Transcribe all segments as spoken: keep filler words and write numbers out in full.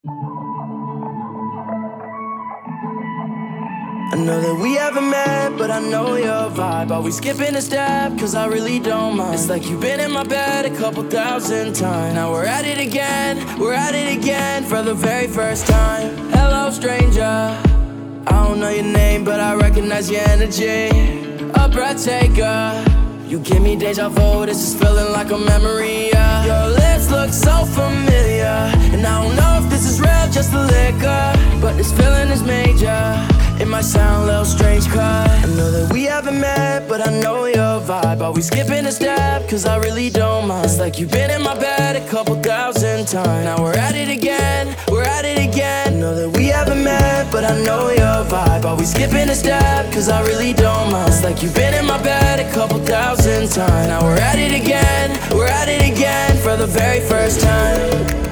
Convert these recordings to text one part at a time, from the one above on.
I know that we haven't met, but I know your vibe. Always skipping a step, cause I really don't mind. It's like you've been in my bed a couple thousand times. Now we're at it again, we're at it again for the very first time. Hello stranger, I don't know your name, but I recognize your energy. A breath taker, you give me deja vu, this is feeling like a memory, yeah. Your lips look so familiar, and I don't know if this is real, just the liquor, but this feeling is major. It might sound a little strange, cause I know that we haven't met, but I know your vibe. Always skipping a step, cause I really don't mind. It's like you've been in my bed a couple thousand times. Now we're at it again, we're at it again. I know that we haven't met, but I know your vibe. Always skipping a step, cause I really don't mind. It's like you've been in my bed a couple thousand times. Now we're at it again, we're at it again for the very first time.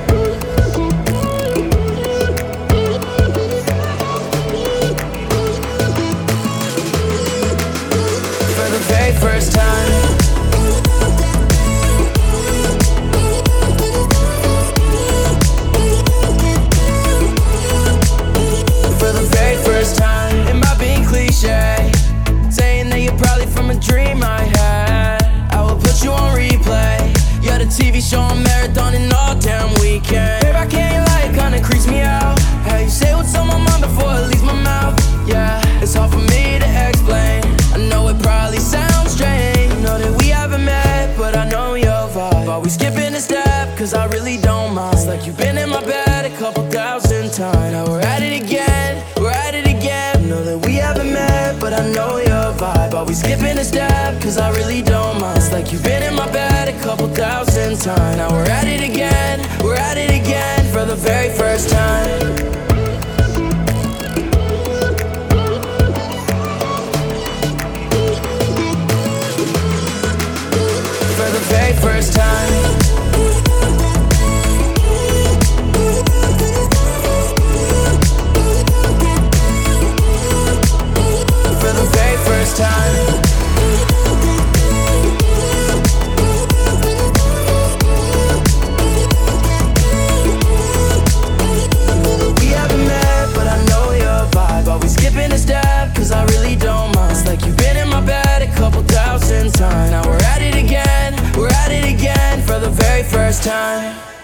First time. For the very first time. Am I being cliche? Saying that you're probably from a dream I had. I will put you on replay. You're the T V show on marathon and all damn weekend. Babe, I can't lie, it kinda creeps me out. How you say what's on my mind before it leaves my mouth. Yeah, it's hard for me to explain. I know it probably sounds strange. Know that we haven't met, but I know your vibe. Always skipping a step, cause I really don't mind. It's like you've been in my bed a couple thousand times. Now we're at it again, we're at it again. Know that we haven't met, but I know your vibe. Always skipping a step, cause I really don't mind. It's like you've been in my bed a couple thousand times. Now we're at it again, we're at it again for the very first time. First time. For the very first time. We haven't met, but I know your vibe. Always skipping a step, cause I really don't mind. It's like you've been in my bed a couple thousand times. Now we're at it again, we're at it again for the very first time.